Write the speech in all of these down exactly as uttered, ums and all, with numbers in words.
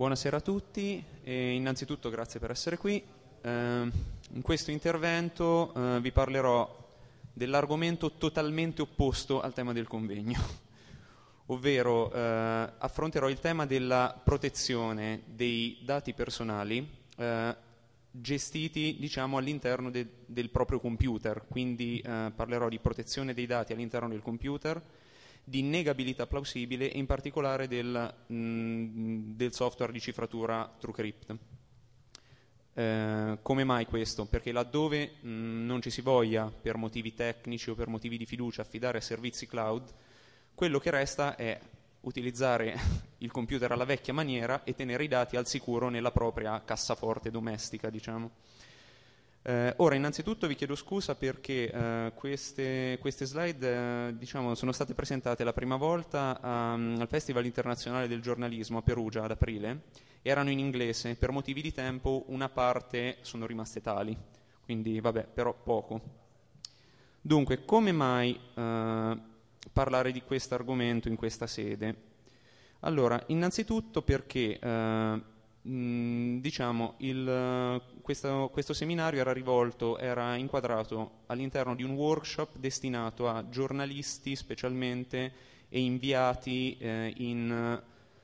Buonasera a tutti e innanzitutto grazie per essere qui. Eh, in questo intervento eh, vi parlerò dell'argomento totalmente opposto al tema del convegno, ovvero eh, affronterò il tema della protezione dei dati personali eh, gestiti, diciamo, all'interno de- del proprio computer, quindi eh, parlerò di protezione dei dati all'interno del computer, di negabilità plausibile e in particolare del, mh, del software di cifratura TrueCrypt. Eh, come mai questo? Perché laddove mh, non ci si voglia per motivi tecnici o per motivi di fiducia affidare a servizi cloud, quello che resta è utilizzare il computer alla vecchia maniera e tenere i dati al sicuro nella propria cassaforte domestica, diciamo. Eh, ora, innanzitutto vi chiedo scusa perché eh, queste, queste slide eh, diciamo, sono state presentate la prima volta um, al Festival Internazionale del Giornalismo a Perugia ad aprile, erano in inglese, per motivi di tempo una parte sono rimaste tali, quindi vabbè, però poco. Dunque, come mai eh, parlare di questo argomento in questa sede? Allora, innanzitutto perché eh, mh, diciamo il, questo, questo seminario era rivolto, era inquadrato all'interno di un workshop destinato a giornalisti specialmente e inviati eh, in,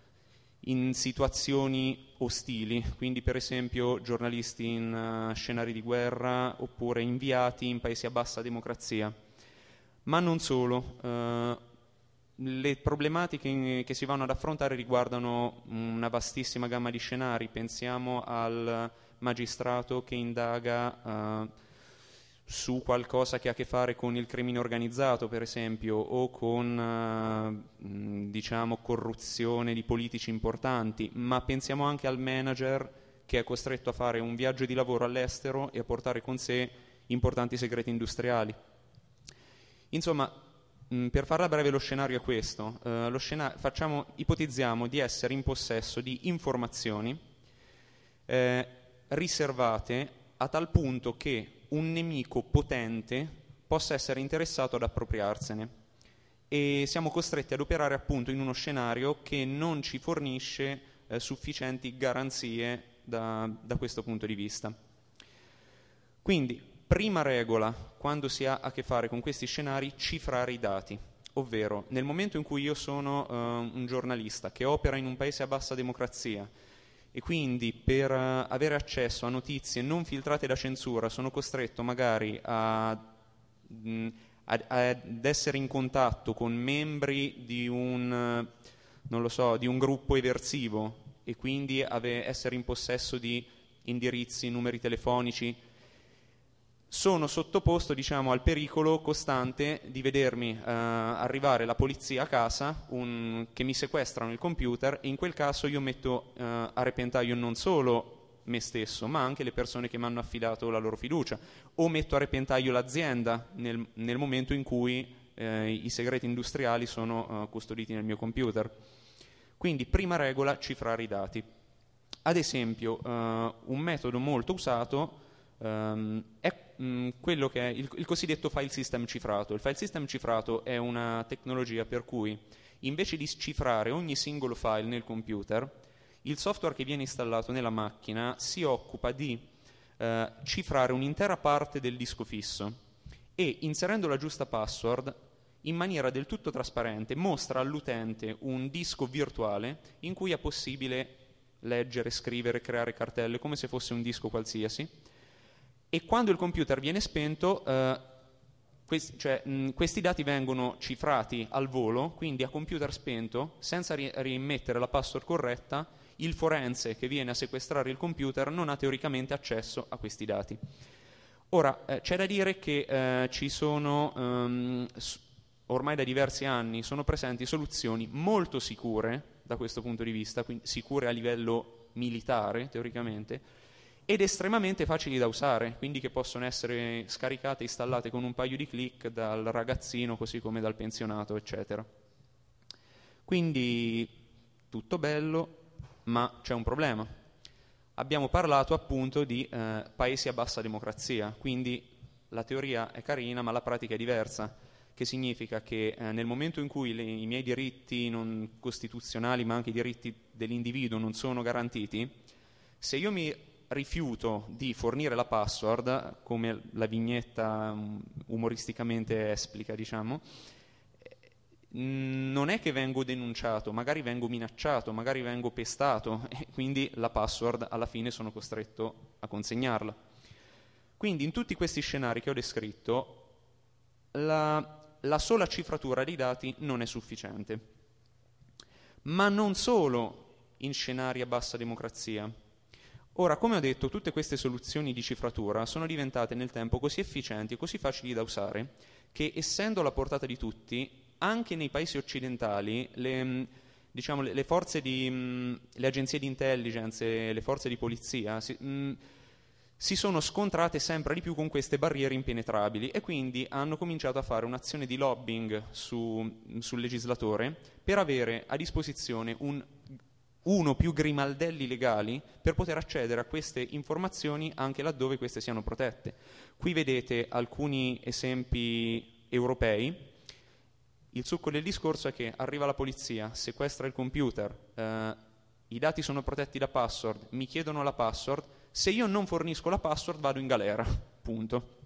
in situazioni ostili, quindi per esempio giornalisti in uh, scenari di guerra oppure inviati in paesi a bassa democrazia. Ma non solo, eh, le problematiche che si vanno ad affrontare riguardano una vastissima gamma di scenari. Pensiamo al magistrato che indaga eh, su qualcosa che ha a che fare con il crimine organizzato, per esempio, o con eh, diciamo corruzione di politici importanti, ma pensiamo anche al manager che è costretto a fare un viaggio di lavoro all'estero e a portare con sé importanti segreti industriali. Insomma, mh, per farla breve lo scenario è questo. Uh, lo scenario, facciamo, ipotizziamo di essere in possesso di informazioni eh, riservate a tal punto che un nemico potente possa essere interessato ad appropriarsene e siamo costretti ad operare appunto in uno scenario che non ci fornisce eh, sufficienti garanzie da, da questo punto di vista. Quindi, prima regola, quando si ha a che fare con questi scenari, cifrare i dati, ovvero nel momento in cui io sono uh, un giornalista che opera in un paese a bassa democrazia e quindi per uh, avere accesso a notizie non filtrate da censura sono costretto magari a, mh, ad, ad essere in contatto con membri di un, uh, non lo so, di un gruppo eversivo e quindi ave- essere in possesso di indirizzi, numeri telefonici, sono sottoposto, diciamo, al pericolo costante di vedermi eh, arrivare la polizia a casa, un, che mi sequestrano il computer, e in quel caso io metto eh, a repentaglio non solo me stesso, ma anche le persone che mi hanno affidato la loro fiducia, o metto a repentaglio l'azienda nel, nel momento in cui eh, i segreti industriali sono eh, custoditi nel mio computer. Quindi, prima regola, cifrare i dati. Ad esempio, eh, un metodo molto usato Um, è um, quello che è il, il cosiddetto file system cifrato. Il file system cifrato è una tecnologia per cui invece di cifrare ogni singolo file nel computer, il software che viene installato nella macchina si occupa di uh, cifrare un'intera parte del disco fisso e, inserendo la giusta password, in maniera del tutto trasparente mostra all'utente un disco virtuale in cui è possibile leggere, scrivere, creare cartelle come se fosse un disco qualsiasi. E quando il computer viene spento, eh, questi, cioè, mh, questi dati vengono cifrati al volo, quindi a computer spento, senza ri- rimettere la password corretta, il forense che viene a sequestrare il computer non ha teoricamente accesso a questi dati. Ora, eh, c'è da dire che eh, ci sono, um, ormai da diversi anni, sono presenti soluzioni molto sicure da questo punto di vista, quindi sicure a livello militare, teoricamente, ed estremamente facili da usare, quindi che possono essere scaricate e installate con un paio di click dal ragazzino così come dal pensionato, eccetera. Quindi tutto bello, ma c'è un problema. Abbiamo parlato appunto di eh, paesi a bassa democrazia, quindi la teoria è carina ma la pratica è diversa. che significa che eh, nel momento in cui le, i miei diritti non costituzionali, ma anche i diritti dell'individuo non sono garantiti, se io mi rifiuto di fornire la password, come la vignetta um, umoristicamente esplica, diciamo, non è che vengo denunciato, magari vengo minacciato, magari vengo pestato e quindi la password alla fine sono costretto a consegnarla. Quindi in tutti questi scenari che ho descritto la, la sola cifratura dei dati non è sufficiente. Ma non solo in scenari a bassa democrazia. Ora, come ho detto, tutte queste soluzioni di cifratura sono diventate nel tempo così efficienti e così facili da usare che, essendo alla portata di tutti, anche nei paesi occidentali le, diciamo, le, le forze di, mh, le agenzie di intelligence, le forze di polizia si, mh, si sono scontrate sempre di più con queste barriere impenetrabili e quindi hanno cominciato a fare un'azione di lobbying su, sul legislatore per avere a disposizione un, uno più grimaldelli legali per poter accedere a queste informazioni anche laddove queste siano protette. Qui vedete alcuni esempi europei. Il succo del discorso è che arriva la polizia, sequestra il computer, eh, i dati sono protetti da password, mi chiedono la password, se io non fornisco la password vado in galera, punto.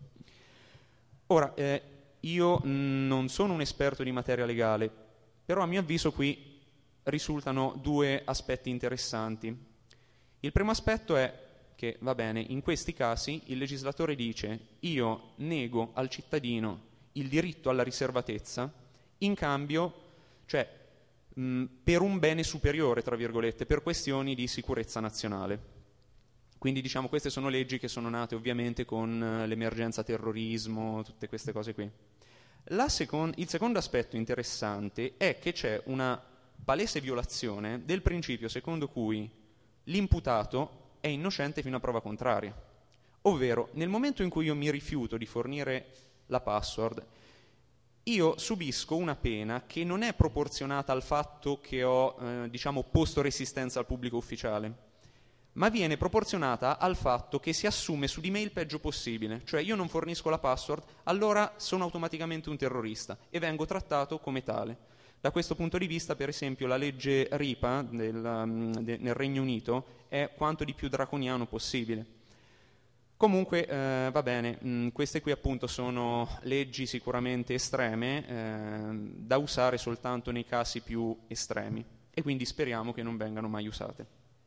Ora, eh, io non sono un esperto di materia legale, però a mio avviso qui risultano due aspetti interessanti. Il primo aspetto è che, va bene, in questi casi il legislatore dice io nego al cittadino il diritto alla riservatezza in cambio, cioè mh, per un bene superiore, tra virgolette, per questioni di sicurezza nazionale. Quindi diciamo queste sono leggi che sono nate ovviamente con uh, l'emergenza terrorismo, tutte queste cose qui. La second- il secondo aspetto interessante è che c'è una palese violazione del principio secondo cui l'imputato è innocente fino a prova contraria. Ovvero, nel momento in cui io mi rifiuto di fornire la password, io subisco una pena che non è proporzionata al fatto che ho, eh, diciamo, posto resistenza al pubblico ufficiale, ma viene proporzionata al fatto che si assume su di me il peggio possibile, cioè io non fornisco la password, allora sono automaticamente un terrorista e vengo trattato come tale. Da questo punto di vista, per esempio, la legge RIPA del, um, de, nel Regno Unito è quanto di più draconiano possibile. Comunque, eh, va bene, mh, queste qui appunto sono leggi sicuramente estreme, eh, da usare soltanto nei casi più estremi e quindi speriamo che non vengano mai usate.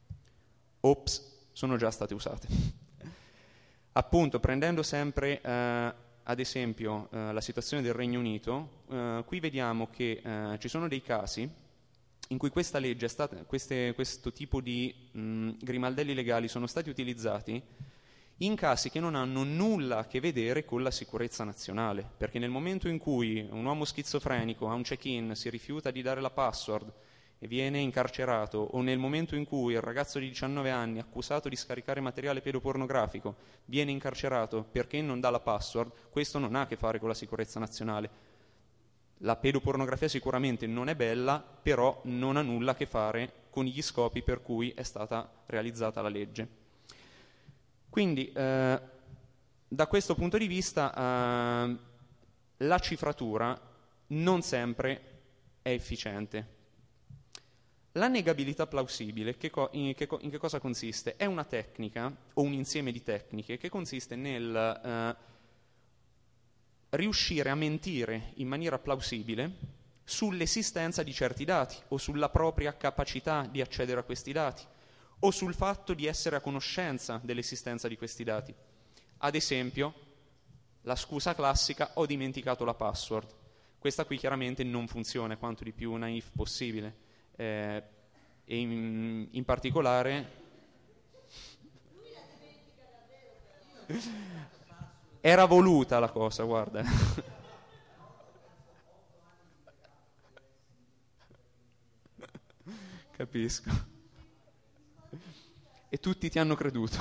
Ops, sono già state usate. Appunto, prendendo sempre eh, ad esempio eh, la situazione del Regno Unito, eh, qui vediamo che eh, ci sono dei casi in cui questa legge è stata, queste, questo tipo di mh, grimaldelli legali sono stati utilizzati in casi che non hanno nulla a che vedere con la sicurezza nazionale, perché nel momento in cui un uomo schizofrenico a un check-in si rifiuta di dare la password e viene incarcerato, o nel momento in cui il ragazzo di diciannove anni accusato di scaricare materiale pedopornografico viene incarcerato perché non dà la password, questo non ha a che fare con la sicurezza nazionale. La pedopornografia sicuramente non è bella, però non ha nulla a che fare con gli scopi per cui è stata realizzata la legge. Quindi, eh, da questo punto di vista, eh, la cifratura non sempre è efficiente. La negabilità plausibile che co- in, che co- in che cosa consiste? È una tecnica o un insieme di tecniche che consiste nel eh, riuscire a mentire in maniera plausibile sull'esistenza di certi dati o sulla propria capacità di accedere a questi dati o sul fatto di essere a conoscenza dell'esistenza di questi dati. Ad esempio, la scusa classica: ho dimenticato la password. Questa qui chiaramente non funziona, quanto di più naif possibile. Eh, e in, in particolare era voluta la cosa, guarda. Capisco. E tutti ti hanno creduto.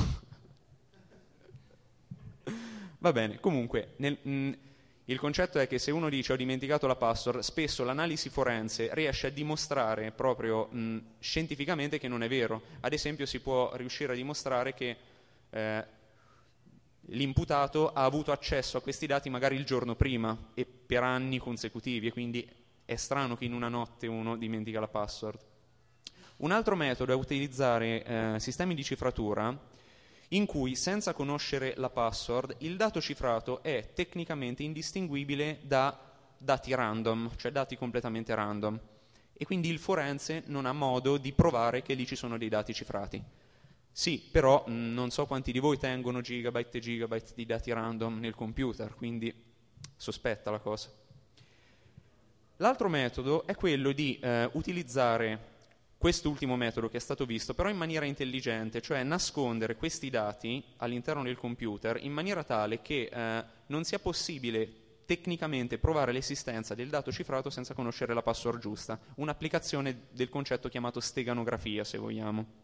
Va bene, comunque nel, mh, il concetto è che se uno dice ho dimenticato la password, spesso l'analisi forense riesce a dimostrare proprio mh, scientificamente che non è vero. Ad esempio si può riuscire a dimostrare che eh, l'imputato ha avuto accesso a questi dati magari il giorno prima e per anni consecutivi, e quindi è strano che in una notte uno dimentica la password. Un altro metodo è utilizzare eh, sistemi di cifratura in cui, senza conoscere la password, il dato cifrato è tecnicamente indistinguibile da dati random, cioè dati completamente random, e quindi il forense non ha modo di provare che lì ci sono dei dati cifrati. Sì, però mh, non so quanti di voi tengono gigabyte e gigabyte di dati random nel computer, quindi sospetta la cosa. L'altro metodo è quello di eh, utilizzare quest'ultimo metodo che è stato visto, però in maniera intelligente, cioè nascondere questi dati all'interno del computer in maniera tale che eh, non sia possibile tecnicamente provare l'esistenza del dato cifrato senza conoscere la password giusta, un'applicazione del concetto chiamato steganografia, se vogliamo.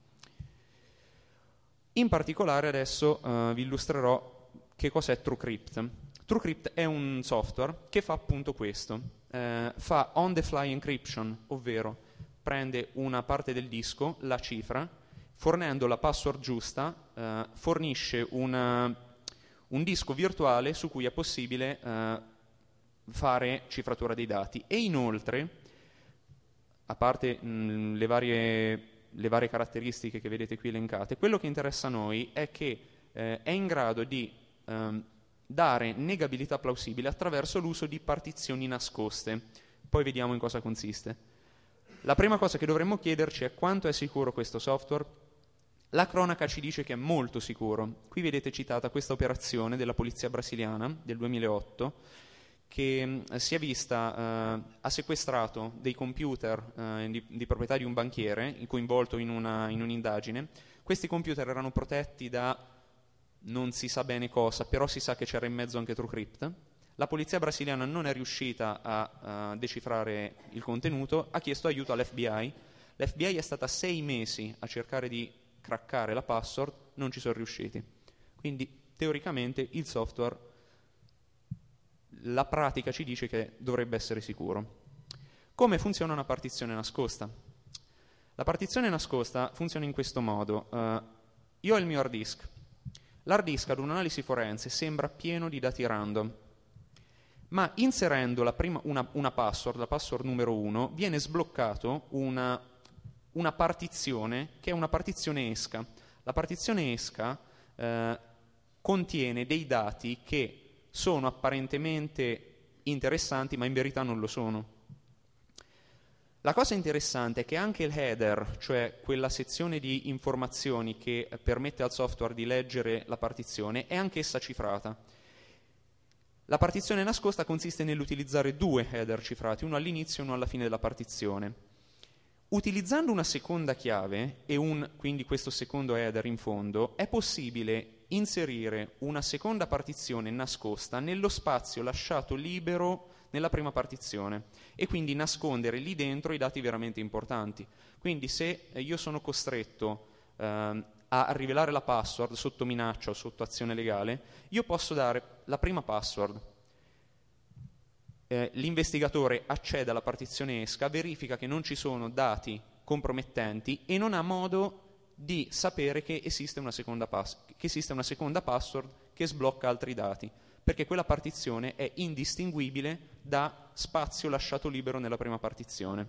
In particolare adesso uh, vi illustrerò che cos'è TrueCrypt. TrueCrypt è un software che fa appunto questo, uh, fa on-the-fly encryption, ovvero prende una parte del disco, la cifra, fornendo la password giusta, uh, fornisce una, un disco virtuale su cui è possibile uh, fare cifratura dei dati, e inoltre, a parte mh, le varie... le varie caratteristiche che vedete qui elencate, quello che interessa a noi è che eh, è in grado di ehm, dare negabilità plausibile attraverso l'uso di partizioni nascoste. Poi vediamo in cosa consiste. La prima cosa che dovremmo chiederci è quanto è sicuro questo software. La cronaca ci dice che è molto sicuro. Qui vedete citata questa operazione della polizia brasiliana del duemilaotto, che mh, si è vista, eh, ha sequestrato dei computer eh, di, di proprietà di un banchiere coinvolto in, una, in un'indagine. Questi computer erano protetti da non si sa bene cosa, però si sa che c'era in mezzo anche TrueCrypt. La polizia brasiliana non è riuscita a, a decifrare il contenuto, ha chiesto aiuto all'F B I. L'F B I è stata sei mesi a cercare di craccare la password, non ci sono riusciti. Quindi teoricamente il software, la pratica ci dice che dovrebbe essere sicuro. Come funziona una partizione nascosta? La partizione nascosta funziona in questo modo. Uh, io ho il mio hard disk. L'hard disk ad un'analisi forense sembra pieno di dati random, ma inserendo la prima, una, una password, la password numero uno, viene sbloccato una, una partizione che è una partizione esca. La partizione esca uh, contiene dei dati che sono apparentemente interessanti, ma in verità non lo sono. La cosa interessante è che anche il header, cioè quella sezione di informazioni che permette al software di leggere la partizione, è anch'essa cifrata. La partizione nascosta consiste nell'utilizzare due header cifrati, uno all'inizio e uno alla fine della partizione. Utilizzando una seconda chiave e un, quindi questo secondo header in fondo, è possibile inserire una seconda partizione nascosta nello spazio lasciato libero nella prima partizione e quindi nascondere lì dentro i dati veramente importanti. Quindi se io sono costretto eh, a rivelare la password sotto minaccia o sotto azione legale, io posso dare la prima password. Eh, l'investigatore accede alla partizione esca, verifica che non ci sono dati compromettenti e non ha modo di sapere che esiste una seconda, pass- che esiste una seconda password che sblocca altri dati, perché quella partizione è indistinguibile da spazio lasciato libero nella prima partizione.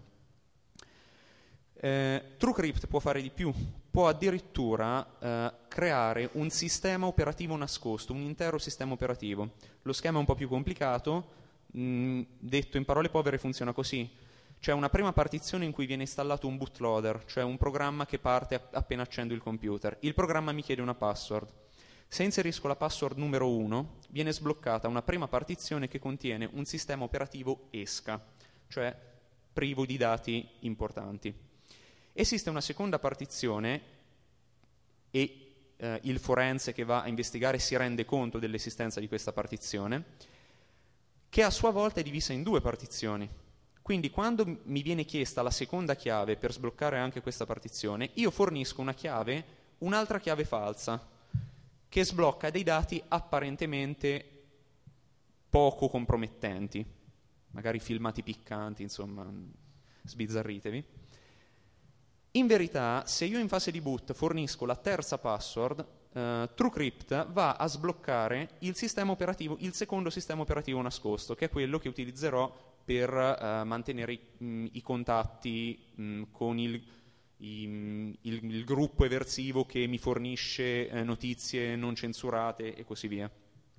Eh, TrueCrypt può fare di più, può addirittura eh, creare un sistema operativo nascosto, un intero sistema operativo. Lo schema è un po' più complicato, mh, detto in parole povere funziona così. C'è una prima partizione in cui viene installato un bootloader, cioè un programma che parte appena accendo il computer. Il programma mi chiede una password. Se inserisco la password numero uno, viene sbloccata una prima partizione che contiene un sistema operativo esca, cioè privo di dati importanti. Esiste una seconda partizione e eh, il forense che va a investigare si rende conto dell'esistenza di questa partizione, che a sua volta è divisa in due partizioni. Quindi quando mi viene chiesta la seconda chiave per sbloccare anche questa partizione, io fornisco una chiave, un'altra chiave falsa, che sblocca dei dati apparentemente poco compromettenti, magari filmati piccanti, insomma, sbizzarritevi. In verità, se io in fase di boot fornisco la terza password, uh, TrueCrypt va a sbloccare il sistema operativo, il secondo sistema operativo nascosto, che è quello che utilizzerò per uh, mantenere i, mh, i contatti mh, con il, i, mh, il, il gruppo eversivo che mi fornisce eh, notizie non censurate e così via.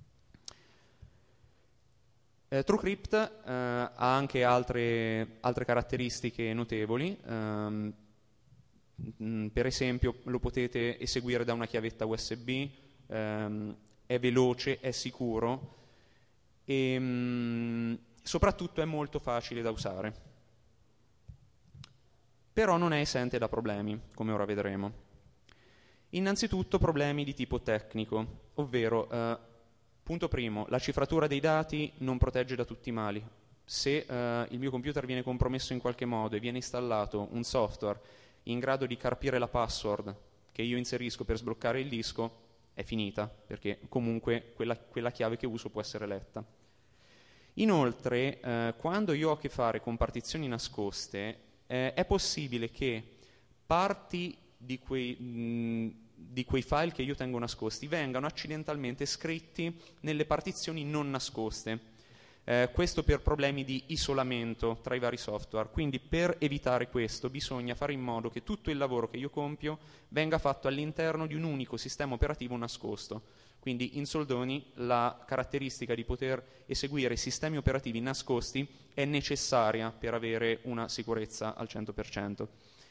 Eh, TrueCrypt eh, ha anche altre, altre caratteristiche notevoli. Um, mh, per esempio lo potete eseguire da una chiavetta U S B, um, è veloce, è sicuro e mh, soprattutto è molto facile da usare. Però non è esente da problemi, come ora vedremo. Innanzitutto problemi di tipo tecnico, ovvero eh, punto primo, la cifratura dei dati non protegge da tutti i mali. Se eh, il mio computer viene compromesso in qualche modo e viene installato un software in grado di carpire la password che io inserisco per sbloccare il disco, è finita, perché comunque quella, quella chiave che uso può essere letta. Inoltre, eh, quando io ho a che fare con partizioni nascoste, eh, è possibile che parti di quei, mh, di quei file che io tengo nascosti vengano accidentalmente scritti nelle partizioni non nascoste. Eh, questo per problemi di isolamento tra i vari software. Quindi per evitare questo bisogna fare in modo che tutto il lavoro che io compio venga fatto all'interno di un unico sistema operativo nascosto. Quindi in soldoni la caratteristica di poter eseguire sistemi operativi nascosti è necessaria per avere una sicurezza al cento per cento.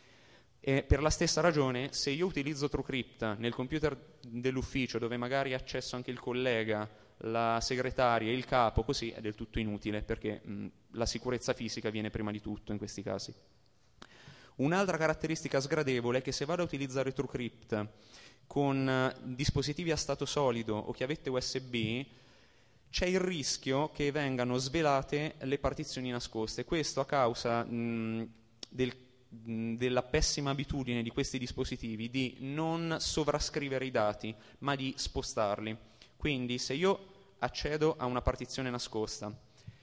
E per la stessa ragione, se io utilizzo TrueCrypt nel computer dell'ufficio, dove magari ha accesso anche il collega, la segretaria, il capo, così è del tutto inutile, perché mh, la sicurezza fisica viene prima di tutto in questi casi. Un'altra caratteristica sgradevole è che se vado a utilizzare TrueCrypt con uh, dispositivi a stato solido o chiavette U S B, c'è il rischio che vengano svelate le partizioni nascoste. Questo a causa mh, del, mh, della pessima abitudine di questi dispositivi di non sovrascrivere i dati, ma di spostarli. Quindi se io accedo a una partizione nascosta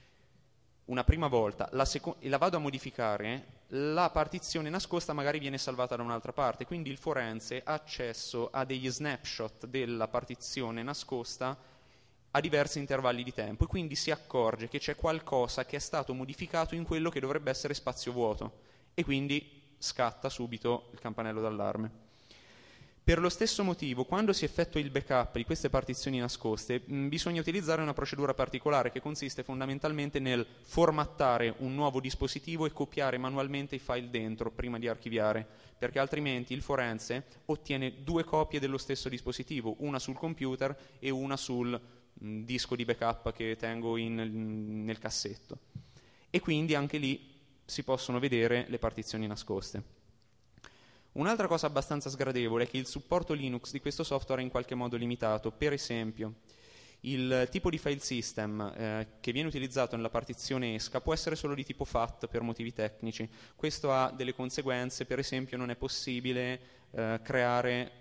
una prima volta la, seco- e la vado a modificare, la partizione nascosta magari viene salvata da un'altra parte, quindi il forense ha accesso a degli snapshot della partizione nascosta a diversi intervalli di tempo e quindi si accorge che c'è qualcosa che è stato modificato in quello che dovrebbe essere spazio vuoto e quindi scatta subito il campanello d'allarme. Per lo stesso motivo, quando si effettua il backup di queste partizioni nascoste, mh, bisogna utilizzare una procedura particolare che consiste fondamentalmente nel formattare un nuovo dispositivo e copiare manualmente i file dentro prima di archiviare, perché altrimenti il forense ottiene due copie dello stesso dispositivo, una sul computer e una sul mh, disco di backup che tengo in, nel cassetto. E quindi anche lì si possono vedere le partizioni nascoste. Un'altra cosa abbastanza sgradevole è che il supporto Linux di questo software è in qualche modo limitato. Per esempio, il tipo di file system eh, che viene utilizzato nella partizione esca può essere solo di tipo F A T per motivi tecnici. Questo ha delle conseguenze, per esempio non è possibile eh, creare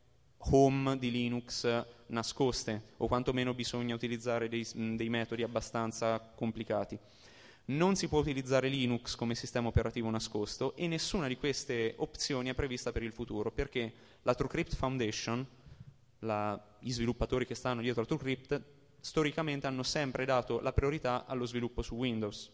home di Linux nascoste, o quantomeno bisogna utilizzare dei, dei metodi abbastanza complicati. Non si può utilizzare Linux come sistema operativo nascosto e nessuna di queste opzioni è prevista per il futuro, perché la TrueCrypt Foundation, la, gli sviluppatori che stanno dietro a TrueCrypt, storicamente hanno sempre dato la priorità allo sviluppo su Windows.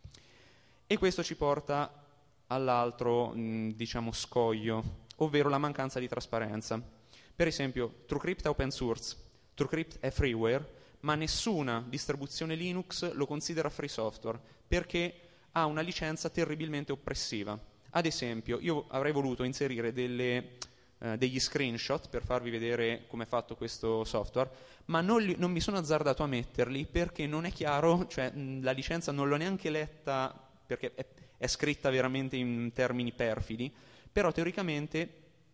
E questo ci porta all'altro, mh, diciamo, scoglio, ovvero la mancanza di trasparenza. Per esempio, TrueCrypt è open source, TrueCrypt è freeware, ma nessuna distribuzione Linux lo considera free software perché ha una licenza terribilmente oppressiva. Ad esempio, io avrei voluto inserire delle, eh, degli screenshot per farvi vedere come è fatto questo software, ma non, li, non mi sono azzardato a metterli perché non è chiaro, cioè mh, la licenza non l'ho neanche letta perché è, è scritta veramente in termini perfidi, però teoricamente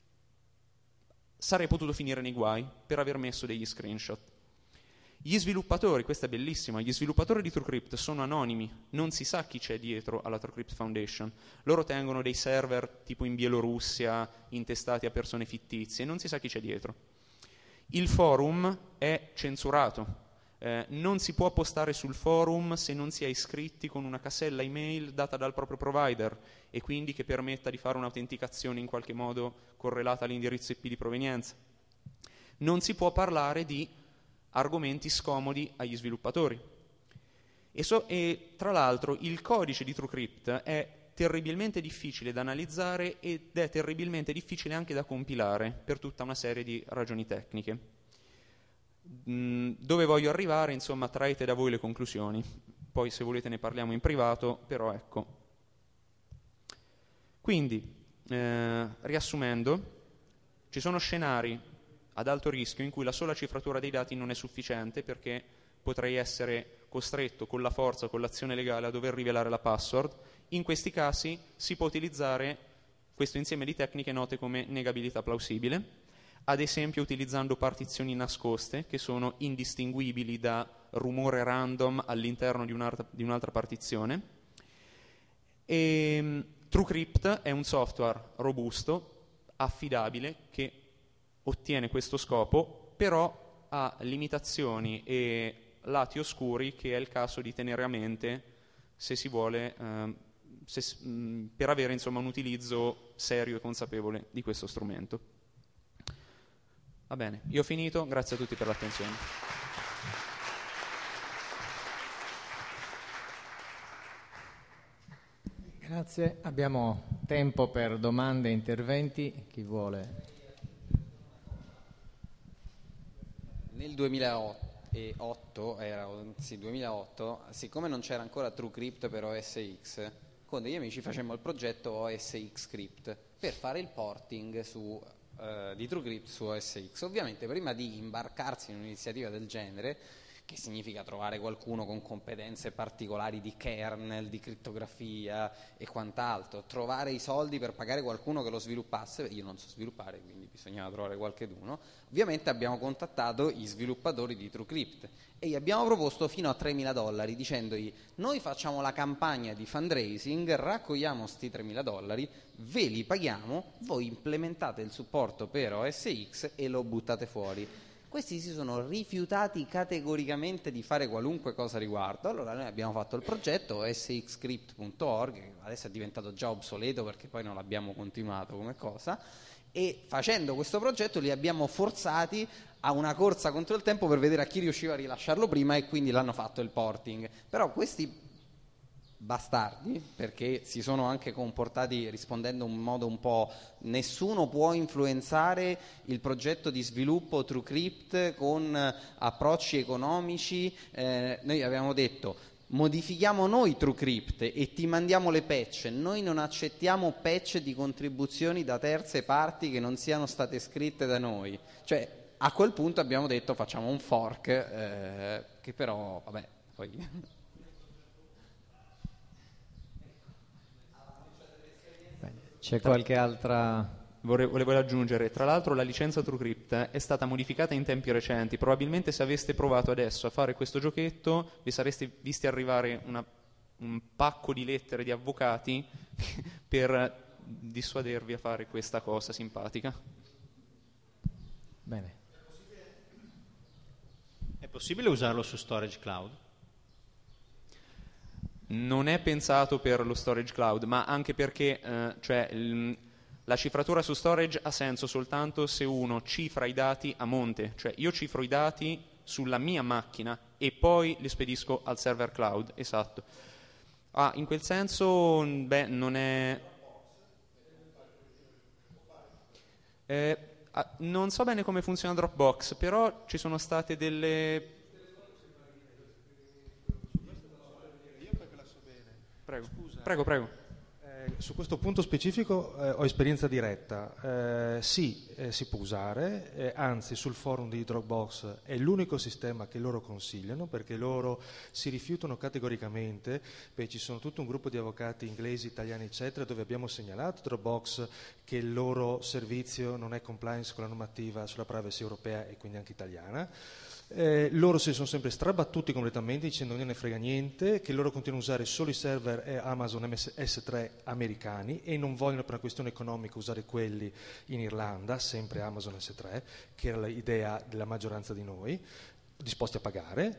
sarei potuto finire nei guai per aver messo degli screenshot. Gli sviluppatori, questo è bellissimo, gli sviluppatori di TrueCrypt sono anonimi, non si sa chi c'è dietro alla TrueCrypt Foundation. Loro tengono dei server tipo in Bielorussia, intestati a persone fittizie, non si sa chi c'è dietro. Il forum è censurato, eh, non si può postare sul forum se non si è iscritti con una casella email data dal proprio provider e quindi che permetta di fare un'autenticazione in qualche modo correlata all'indirizzo I P di provenienza. Non si può parlare di argomenti scomodi agli sviluppatori. E, so, e tra l'altro il codice di TrueCrypt è terribilmente difficile da analizzare ed è terribilmente difficile anche da compilare per tutta una serie di ragioni tecniche. Mm, dove voglio arrivare, insomma, traete da voi le conclusioni. Poi se volete ne parliamo in privato, però ecco. Quindi, eh, riassumendo, ci sono scenari ad alto rischio in cui la sola cifratura dei dati non è sufficiente perché potrei essere costretto con la forza, con l'azione legale a dover rivelare la password. In questi casi si può utilizzare questo insieme di tecniche note come negabilità plausibile, ad esempio utilizzando partizioni nascoste che sono indistinguibili da rumore random all'interno di un'altra, di un'altra partizione. E, TrueCrypt è un software robusto, affidabile, che ottiene questo scopo, però ha limitazioni e lati oscuri che è il caso di tenere a mente se si vuole, eh, se, mh, per avere insomma un utilizzo serio e consapevole di questo strumento. Va bene, io ho finito, grazie a tutti per l'attenzione. Grazie, abbiamo tempo per domande e interventi, chi vuole? Nel duemilaotto, era, sì, duemilaotto, siccome non c'era ancora TrueCrypt per O S X, con degli amici facemmo il progetto O S X Crypt per fare il porting su, eh, di TrueCrypt su O S X. Ovviamente prima di imbarcarsi in un'iniziativa del genere, che significa trovare qualcuno con competenze particolari di kernel, di crittografia e quant'altro, trovare i soldi per pagare qualcuno che lo sviluppasse, io non so sviluppare, quindi bisognava trovare qualcheduno. Ovviamente abbiamo contattato gli sviluppatori di TrueCrypt e gli abbiamo proposto fino a tremila dollari dicendogli: noi facciamo la campagna di fundraising, raccogliamo sti tremila dollari, ve li paghiamo, voi implementate il supporto per O S X e lo buttate fuori. Questi si sono rifiutati categoricamente di fare qualunque cosa a riguardo. Allora noi abbiamo fatto il progetto O S X Crypt punto org, che adesso è diventato già obsoleto perché poi non l'abbiamo continuato come cosa, e facendo questo progetto li abbiamo forzati a una corsa contro il tempo per vedere a chi riusciva a rilasciarlo prima, e quindi l'hanno fatto il porting. Però questi bastardi, perché si sono anche comportati rispondendo in un modo un po': nessuno può influenzare il progetto di sviluppo TrueCrypt con approcci economici, eh, noi abbiamo detto: modifichiamo noi TrueCrypt e ti mandiamo le patch, noi non accettiamo patch di contribuzioni da terze parti che non siano state scritte da noi. Cioè, a quel punto abbiamo detto facciamo un fork, eh, che però vabbè poi C'è qualche altra... Vorrei, volevo aggiungere, tra l'altro la licenza TrueCrypt è stata modificata in tempi recenti. Probabilmente se aveste provato adesso a fare questo giochetto vi sareste visti arrivare una, un pacco di lettere di avvocati per dissuadervi a fare questa cosa simpatica. Bene. È possibile usarlo su Storage Cloud? Non è pensato per lo storage cloud, ma anche perché eh, cioè, il, la cifratura su storage ha senso soltanto se uno cifra i dati a monte. Cioè io cifro i dati sulla mia macchina e poi li spedisco al server cloud, esatto. Ah, in quel senso, beh, non è... Eh, ah, non so bene come funziona Dropbox, però ci sono state delle... Prego, Scusa, prego, prego. Eh, su questo punto specifico eh, ho esperienza diretta. Eh, sì, eh, si può usare, eh, anzi sul forum di Dropbox è l'unico sistema che loro consigliano, perché loro si rifiutano categoricamente. Beh, ci sono tutto un gruppo di avvocati inglesi, italiani eccetera, dove abbiamo segnalato a Dropbox che il loro servizio non è compliance con la normativa sulla privacy europea e quindi anche italiana. Eh, loro si sono sempre strabattuti completamente dicendo che non ne frega niente, che loro continuano a usare solo i server Amazon M S tre americani e non vogliono per una questione economica usare quelli in Irlanda, sempre Amazon S tre, che era l'idea della maggioranza di noi, disposti a pagare.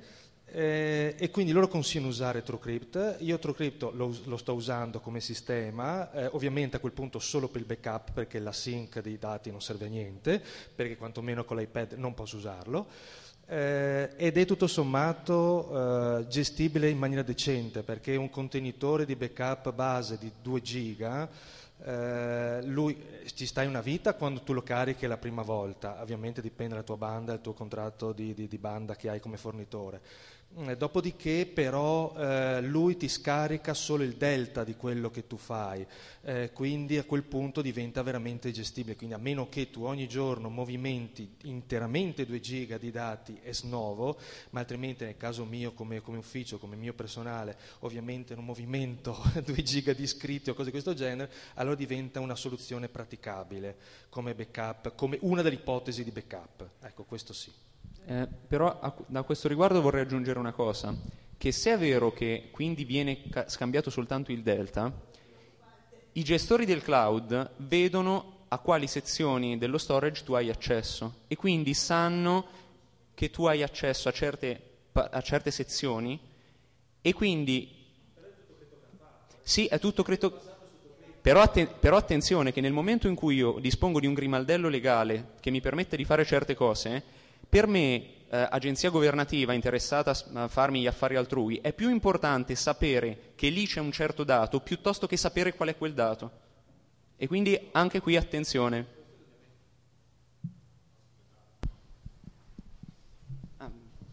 Eh, e quindi loro consigliano usare TrueCrypt. Io TrueCrypt lo, lo sto usando come sistema, eh, ovviamente a quel punto solo per il backup, perché la sync dei dati non serve a niente, perché quantomeno con l'iPad non posso usarlo, eh, ed è tutto sommato eh, gestibile in maniera decente, perché un contenitore di backup base di due giga, eh, lui ci stai una vita quando tu lo carichi la prima volta, ovviamente dipende dalla tua banda, dal tuo contratto di, di, di banda che hai come fornitore. Dopodiché però eh, lui ti scarica solo il delta di quello che tu fai, eh, quindi a quel punto diventa veramente gestibile, quindi a meno che tu ogni giorno movimenti interamente due giga di dati ex novo, ma altrimenti nel caso mio come, come ufficio, come mio personale, ovviamente non movimento due giga di iscritti o cose di questo genere, allora diventa una soluzione praticabile come backup, come una delle ipotesi di backup, ecco, questo sì. Eh, però a, da questo riguardo vorrei aggiungere una cosa, che se è vero che quindi viene ca- scambiato soltanto il delta, i gestori del cloud vedono a quali sezioni dello storage tu hai accesso e quindi sanno che tu hai accesso a certe, a certe sezioni e quindi sì, è tutto critto. Però, atten- però attenzione che nel momento in cui io dispongo di un grimaldello legale che mi permette di fare certe cose, per me, eh, agenzia governativa interessata a farmi gli affari altrui, è più importante sapere che lì c'è un certo dato piuttosto che sapere qual è quel dato. E quindi anche qui attenzione. Ah.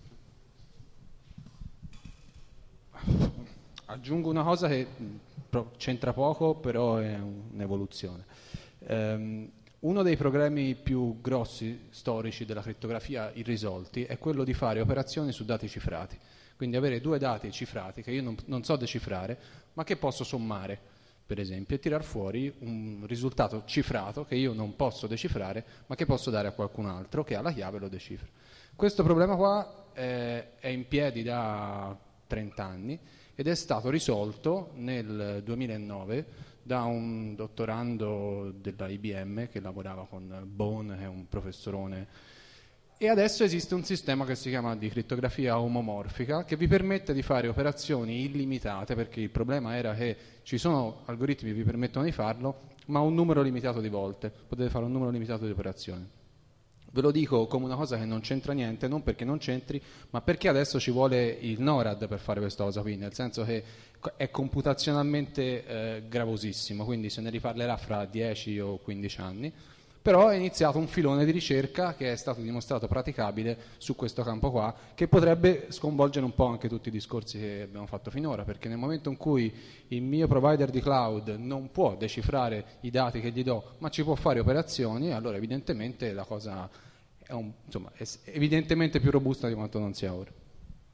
Aggiungo una cosa che c'entra poco, però è un'evoluzione. Um, Uno dei problemi più grossi storici della crittografia irrisolti è quello di fare operazioni su dati cifrati, quindi avere due dati cifrati che io non, non so decifrare, ma che posso sommare, per esempio, e tirar fuori un risultato cifrato che io non posso decifrare, ma che posso dare a qualcun altro che ha la chiave e lo decifra. Questo problema qua è, è in piedi da trenta anni ed è stato risolto nel duemilanove da un dottorando della I B M che lavorava con Bone, che è un professorone, e adesso esiste un sistema che si chiama di crittografia omomorfica che vi permette di fare operazioni illimitate, perché il problema era che ci sono algoritmi che vi permettono di farlo, ma un numero limitato di volte, potete fare un numero limitato di operazioni. Ve lo dico come una cosa che non c'entra niente, non perché non c'entri, ma perché adesso ci vuole il NORAD per fare questa cosa qui, nel senso che è computazionalmente eh, gravosissimo, quindi se ne riparlerà fra dieci o quindici anni, però è iniziato un filone di ricerca che è stato dimostrato praticabile su questo campo qua, che potrebbe sconvolgere un po' anche tutti i discorsi che abbiamo fatto finora, perché nel momento in cui il mio provider di cloud non può decifrare i dati che gli do, ma ci può fare operazioni, allora evidentemente la cosa è, un, insomma, è evidentemente più robusta di quanto non sia ora.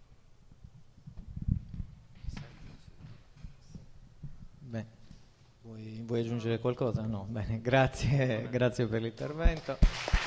Beh, vuoi, vuoi aggiungere qualcosa? No, bene, grazie, grazie per l'intervento.